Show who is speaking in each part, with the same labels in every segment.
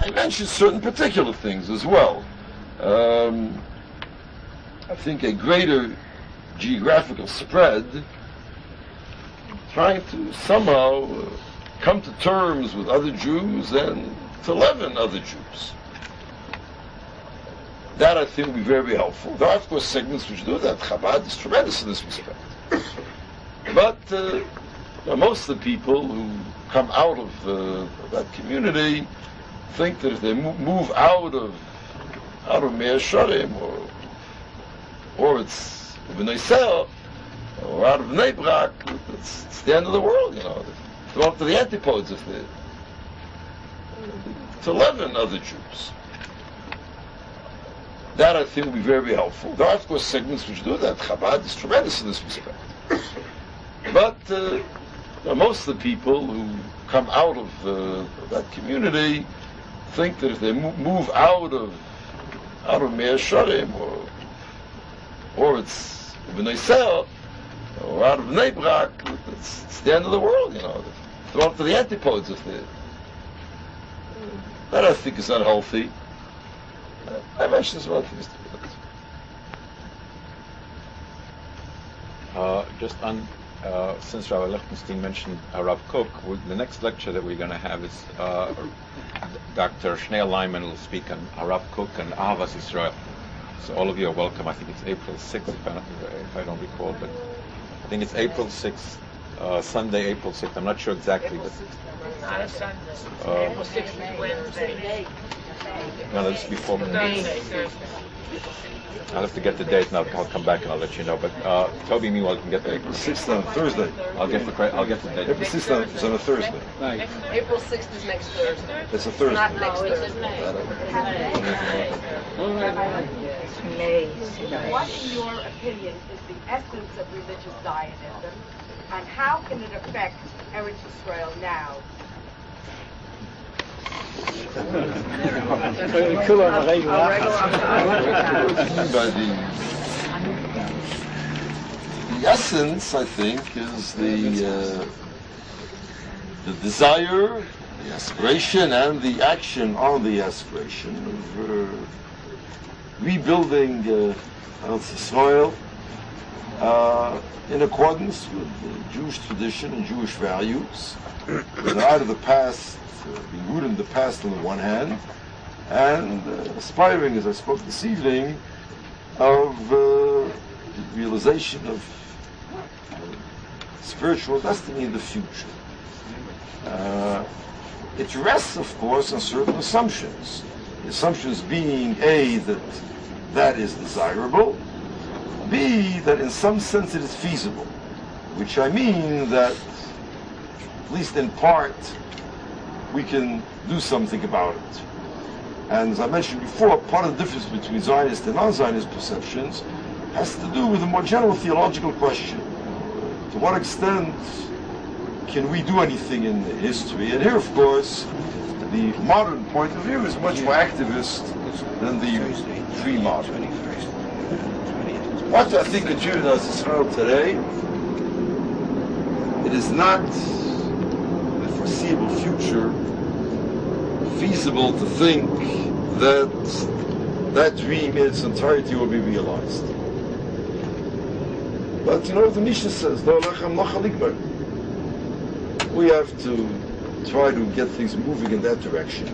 Speaker 1: I mentioned certain particular things as well. I think a greater geographical spread, trying to somehow come to terms with other Jews and to leaven other Jews. That I think will be very, very helpful. There are, of course, segments which do that. Chabad is tremendous in this respect. But most of the people who come out of that community think that if they move out of Meir Sharim or it's B'nai Sel or out of Bnei Brak, it's the end of the world, They're up to the antipodes of to leaven other Jews. That I think will be very, very helpful. There are, of course, segments which do that. Chabad is tremendous in this respect. But most of the people who come out of that community think that if they move out of Meir Sharim or it's B'nai Sel or out of Bnei Brak, it's the end of the world, They're up to the antipodes of that I think is unhealthy. I mentioned some other things to
Speaker 2: that. Just on, since Rabbi Lichtenstein mentioned Rav Kook, the next lecture that we're going to have is Dr. Shneil Lyman will speak on Rav Kook and Ahavas Yisrael. So all of you are welcome. I think it's April 6th, if I don't recall, but I think it's April 6th, Sunday, April 6th. I'm not sure exactly, but
Speaker 3: Not a Sunday. April 6th is Wednesday.
Speaker 2: no, that's before.
Speaker 3: Thursday.
Speaker 2: I'll have to get the date and I'll come back and I'll let you know. But Toby, meanwhile, can get the
Speaker 1: April 6th on Thursday.
Speaker 2: I'll get the date.
Speaker 1: April 6th is on a Thursday.
Speaker 4: Right. April 6th is next Thursday.
Speaker 1: It's a Thursday.
Speaker 4: Not next Thursday.
Speaker 5: What, in your opinion, is the essence of religious Zionism, and how can it affect Eretz Israel now?
Speaker 1: The essence, I think, is the desire, the aspiration, and the action on the aspiration of rebuilding Eretz Yisrael in accordance with Jewish tradition and Jewish values, that are out of the past, being rooted in the past on the one hand, and aspiring, as I spoke this evening, of realization of spiritual destiny in the future. It rests, of course, on certain assumptions. The assumptions being A, that is desirable, B, that in some sense it is feasible, which I mean that, at least in part, we can do something about it. And as I mentioned before, part of the difference between Zionist and non-Zionist perceptions has to do with a more general theological question. To what extent can we do anything in history? And here, of course, the modern point of view is much more activist than the pre-modern. What I think a Jew does Israel today, it is not in the foreseeable future feasible to think that that dream in its entirety will be realized. But you know what the Mishnah says, we have to try to get things moving in that direction.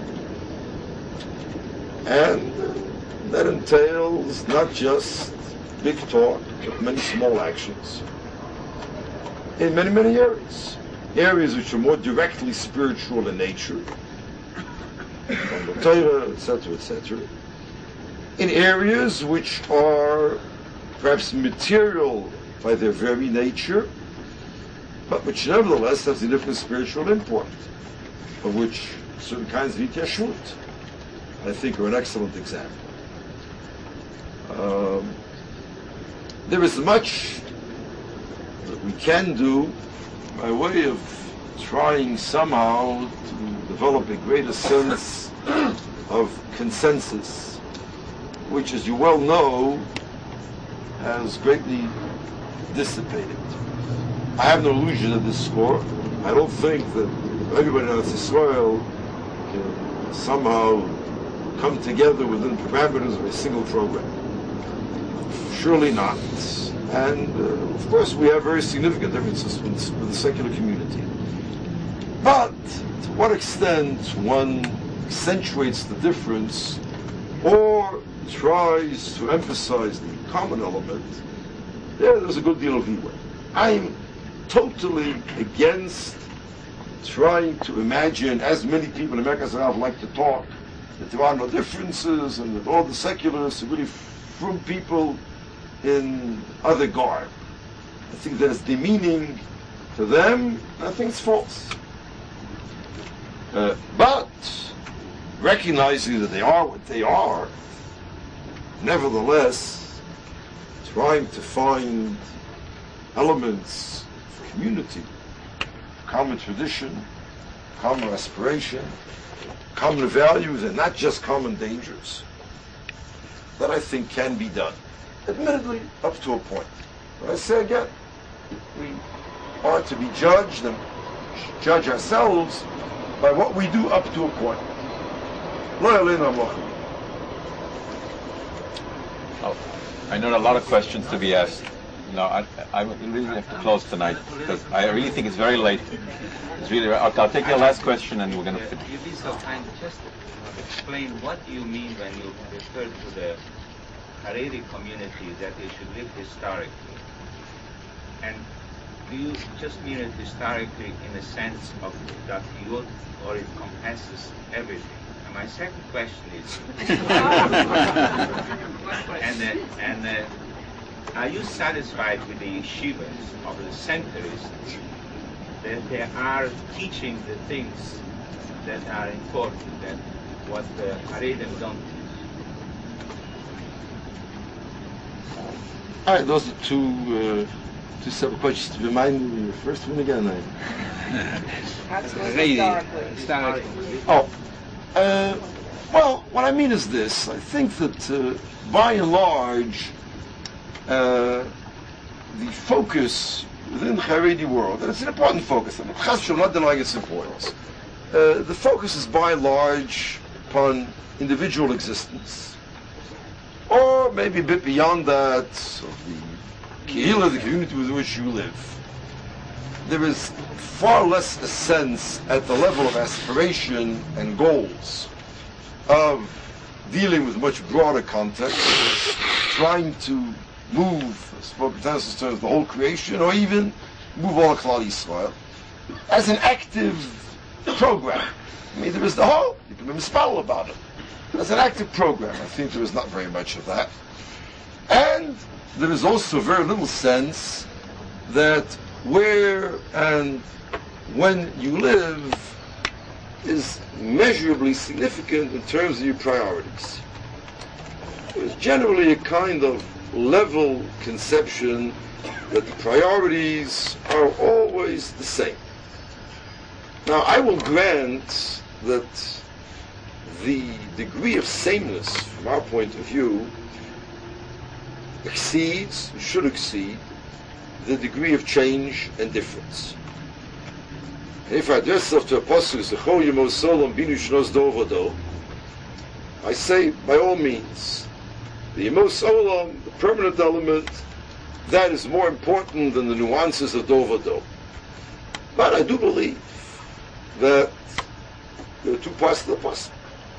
Speaker 1: And that entails not just big talk, but many small actions in many, many areas. Areas which are more directly spiritual in nature, from the Torah, etc., etc. In areas which are perhaps material by their very nature, but which nevertheless have significant spiritual import, of which certain kinds of Yityashut, I think, are an excellent example. There is much that we can do by way of trying somehow to develop a greater sense of consensus, which, as you well know, has greatly dissipated. I have no illusion of this score. I don't think that everybody in Eretz Yisrael can somehow come together within parameters of a single program. Surely not. And of course we have very significant differences with the secular community. But to what extent one accentuates the difference or tries to emphasize the common element, there's a good deal of leeway. I'm totally against trying to imagine, as many people in America as I like to talk, that there are no differences and that all the secularists are really from people in other garb. I think there's demeaning to them, and I think it's false. But recognizing that they are what they are, nevertheless, trying to find elements of community, common tradition, common aspiration, common values, and not just common dangers, that I think can be done. Admittedly, up to a point. But I say again, we are to be judged and judge ourselves by what we do up to a point.
Speaker 2: Oh, I know a lot of questions to be asked. No, I really have to close tonight because I really think it's very late. It's really. I'll take your last question and we're going to finish.
Speaker 6: You'd be so kind to just explain what you mean when you refer to the Haredi community that they should live historically. And do you just mean it historically in the sense of that youth, or it encompasses everything? And my second question is, are you satisfied with the yeshivas of the centuries that they are teaching the things that are important, that what the Haredim don't teach?
Speaker 1: All right, those are two separate questions. Remind me the first one again. Well, what I mean is this. I think that by and large, the focus within the Haredi world, and it's an important focus, and I'm not denying its importance, the focus is by and large upon individual existence, or maybe a bit beyond that, of the kehillah, the community with which you live. There is far less a sense at the level of aspiration and goals of dealing with much broader context, trying to move, as spoken terms, the whole creation, or even move all of Klal Yisrael, as an active program. I mean, there is the whole, you can be mispal about it. As an active program, I think there is not very much of that. And there is also very little sense that where and when you live is measurably significant in terms of your priorities. There's generally a kind of level conception that the priorities are always the same. Now, I will grant that the degree of sameness, from our point of view, should exceed, the degree of change and difference. And if I address myself to a pasuk, I say, by all means, the Yemos Olam, the permanent element, that is more important than the nuances of Dovado. But I do believe that there are two parts to the pasuk.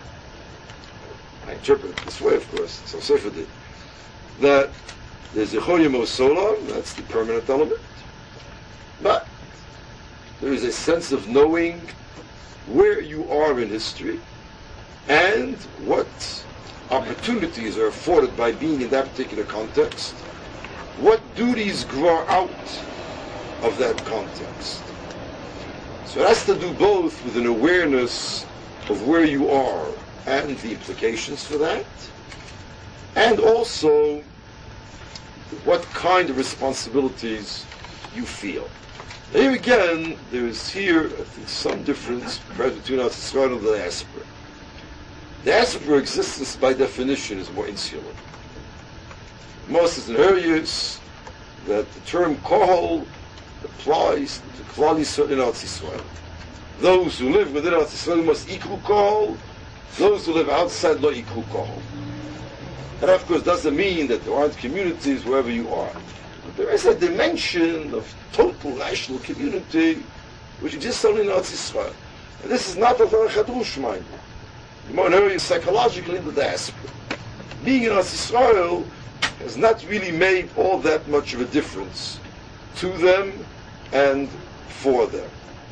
Speaker 1: I interpret it this way, of course, so Sefer did. That there's a Yemos Olam, that's the permanent element, but there is a sense of knowing where you are in history and what opportunities are afforded by being in that particular context, what duties grow out of that context. So it has to do both with an awareness of where you are and the implications for that, and also what kind of responsibilities you feel. Here again, there is I think, some difference between Eretz Yisrael and the diaspora. The diaspora existence, by definition, is more insular. Moses and Herius, that the term kohol applies to Klal Yisrael in Eretz Yisrael. Those who live within Eretz Yisrael must equal kohol, Those who live outside Lo Yikru Kohol. That, of course, doesn't mean that there aren't communities wherever you are. But there is a dimension of total national community which exists only in Eretz Yisrael. And this is not a Chadrush mind. More psychologically in the diaspora. Being in Eretz Yisrael has not really made all that much of a difference to them and for them.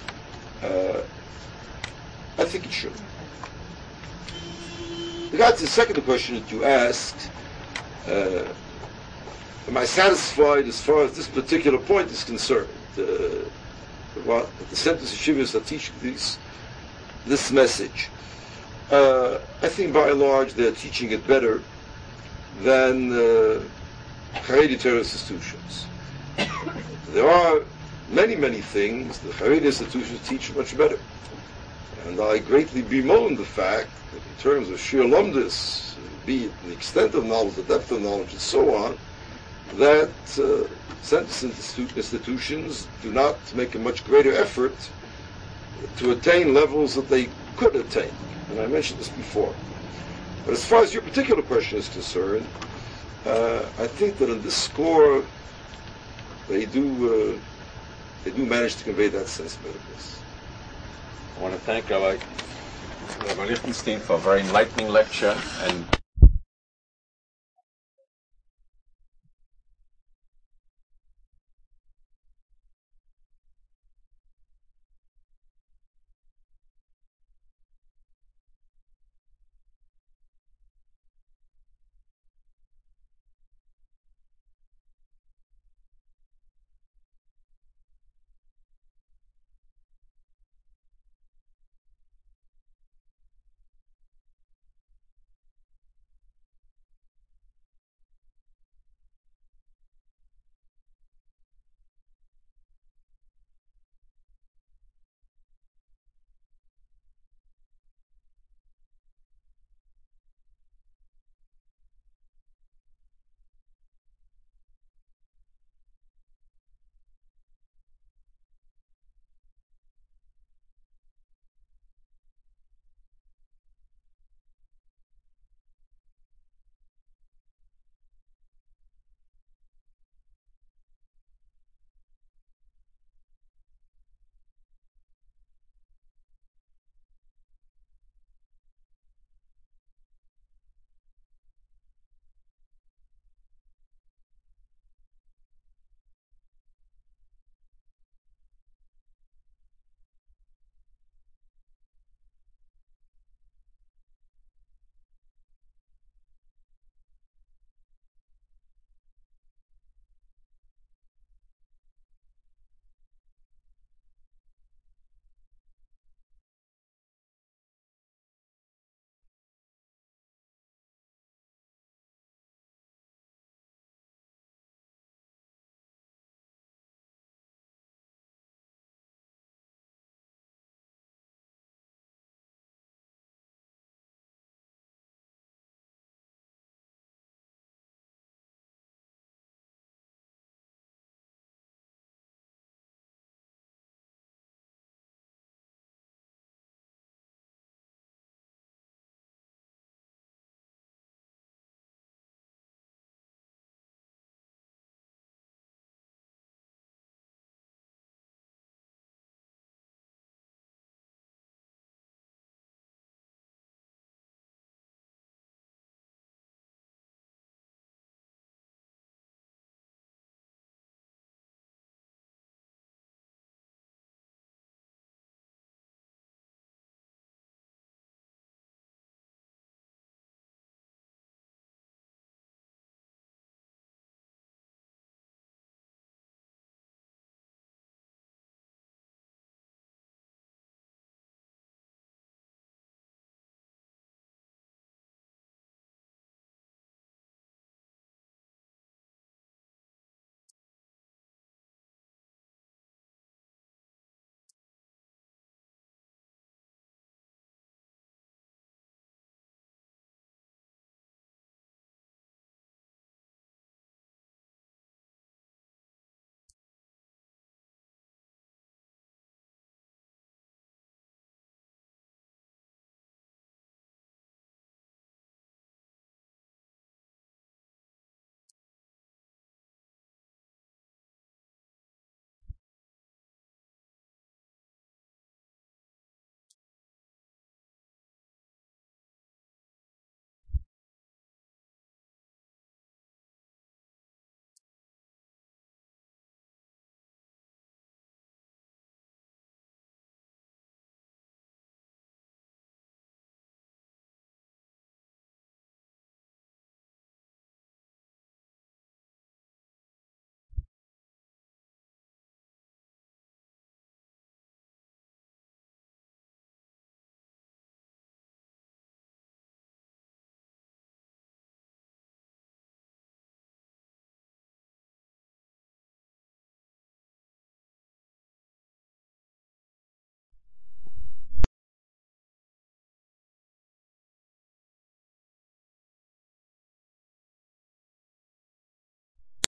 Speaker 1: I think it should. Regards to the second question that you asked, am I satisfied as far as this particular point is concerned? What the centers of Yeshivas are teaching this message. I think by and large they're teaching it better than Haredi Torah institutions. There are many things the Haredi institutions teach much better. And I greatly bemoan the fact that in terms of sheer lumdus, be it the extent of knowledge, the depth of knowledge, and so on, that centers institutions do not make a much greater effort to attain levels that they could attain. And I mentioned this before. But as far as your particular question is concerned, I think that on this score, they do manage to convey that sensitiveness.
Speaker 2: I want to thank Rabbi Lichtenstein for a very enlightening lecture, and